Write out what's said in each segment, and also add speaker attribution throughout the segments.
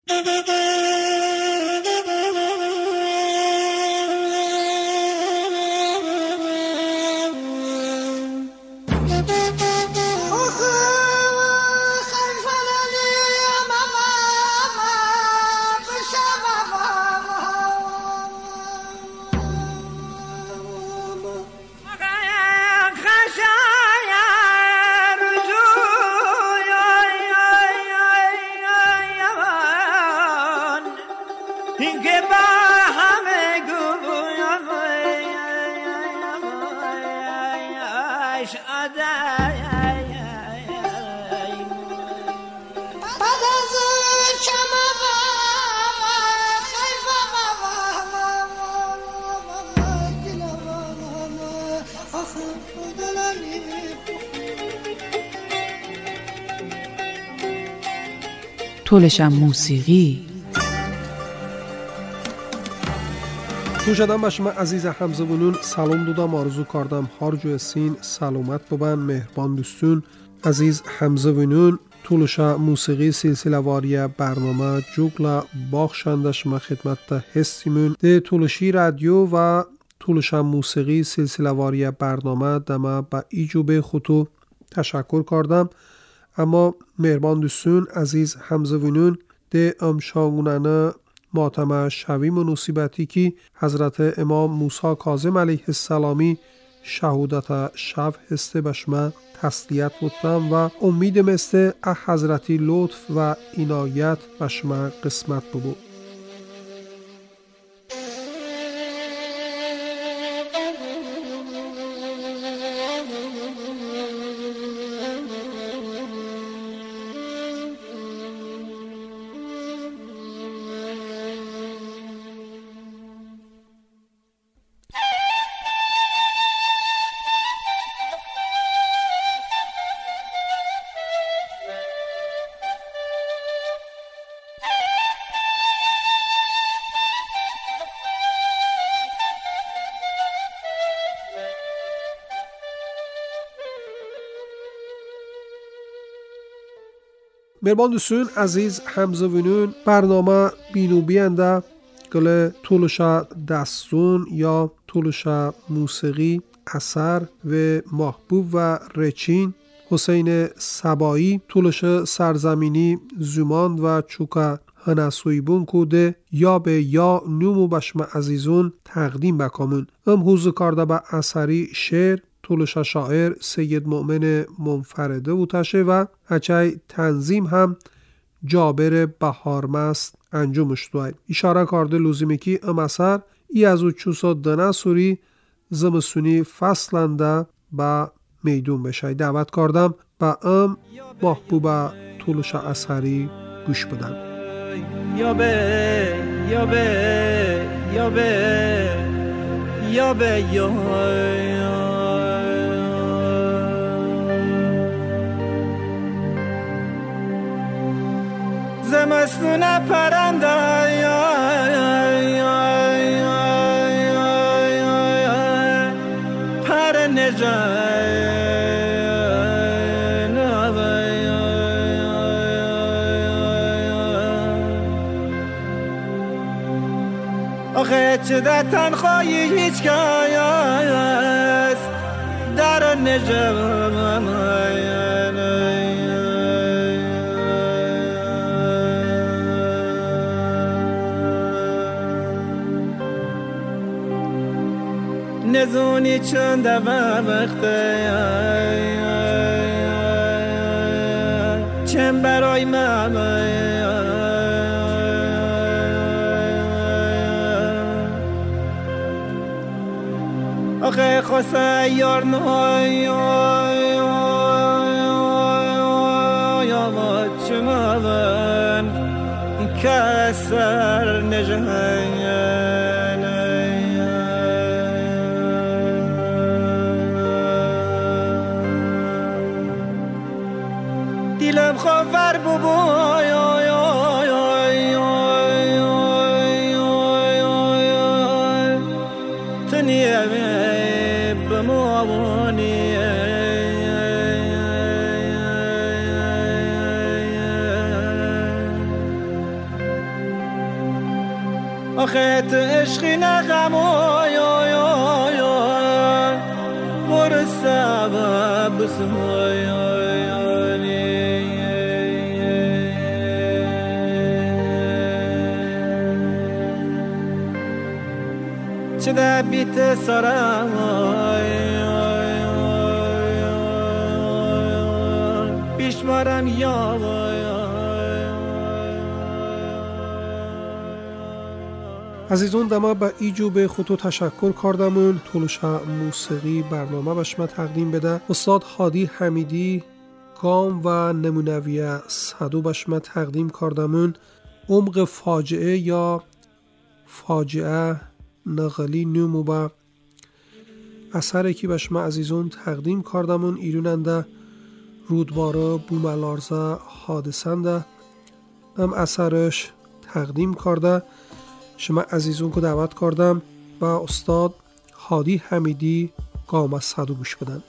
Speaker 1: طولشم موسیقی
Speaker 2: توشدم به شما عزیز همزبونون سلام دادم، آرزو کردم هر جای سین سلامت ببن. مهربان دوستون عزیز همزبونون طولشم موسیقی سلسله واری برنامه جوگلا باخشنده شما خدمت هستیمون ده طولشی رادیو و طولشم موسیقی سلسله واری برنامه دمه به ایجوب خودو تشکر کردم. اما مهربان دوستون عزیز همزبونون ده امشاگونانه ماتم شوی منوسیبتی که حضرت امام موسی کاظم علیه السلامی شهودت شب هسته بشما تسلیت بودم و امیدم است حضرتی لطف و عنایت بشما قسمت ببود. مهربان دوستون عزیز همزبونون برنامه بینو بینده گل طولشا دستون یا طولشا موسیقی اثر و محبوب و رچین حسین سبایی طولش سرزمینی زمان و چوکا هنسوی بون کوده یا به یا نومو بشم عزیزون تقدیم بکامون حوزو کرده به اثری شعر طولش شاعر سید مؤمن منفرده بوتشه و هچه تنظیم هم جابر بهارمست انجامش دوید. اشاره کرده لزومی که ام اثر ای از او چوسا دنه سوری زمستونی فصلنده با میدون بشه. دعوت کردم با ام محبوب طولش اثری گوش بدم.
Speaker 3: یا به یا به یا به یا به یا زمستون پرنده پر نجات آخه چه در تنخواهی هیچ کس در نجات نزونی چند وقته چند برای من آخه خواسته یار نهای چما من کسر نجهن دیلم خواهر ببای تنیه بموانی آخه عشقی نغم ور سبب چه ده بیت سرای بیشمارم یا
Speaker 2: عزیزان دما به ایجو به خودتو تشکر کردمون تولوشا موسیقی برنامه بشما تقدیم بده استاد هادی حمیدی گام و نمونویه صدو بشما تقدیم کردمون عمق فاجعه یا فاجعه نغلی نومو با اثر کی بشما عزیزان تقدیم کردمون ایروننده رودباره بوملارزه حادثنده هم اثرش تقدیم کرده شما عزیزون کو دعوت کردم با استاد هادی حمیدی گام از صدو گوش بدن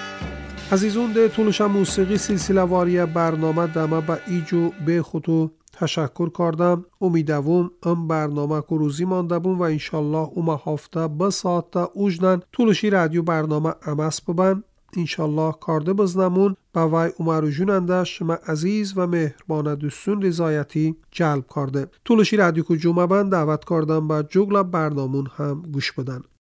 Speaker 2: عزیزون ده تولوشا موسیقی سلسله واری برنامه دما با ایجو به خودو تشکر کردم. امیدوارم ام برنامه کو روزی مانده بون و انشالله اوما هفته به ساعت اوجدن طولشی رادیو برنامه امس ببن. انشالله کارده بزنمون با وی عمر جوننده شما عزیز و مهربان دوستون رضایتی جلب کرده. طولشی رادیو کو جمعه بند دعوت کردم با جگل برنامون هم گوش بدن.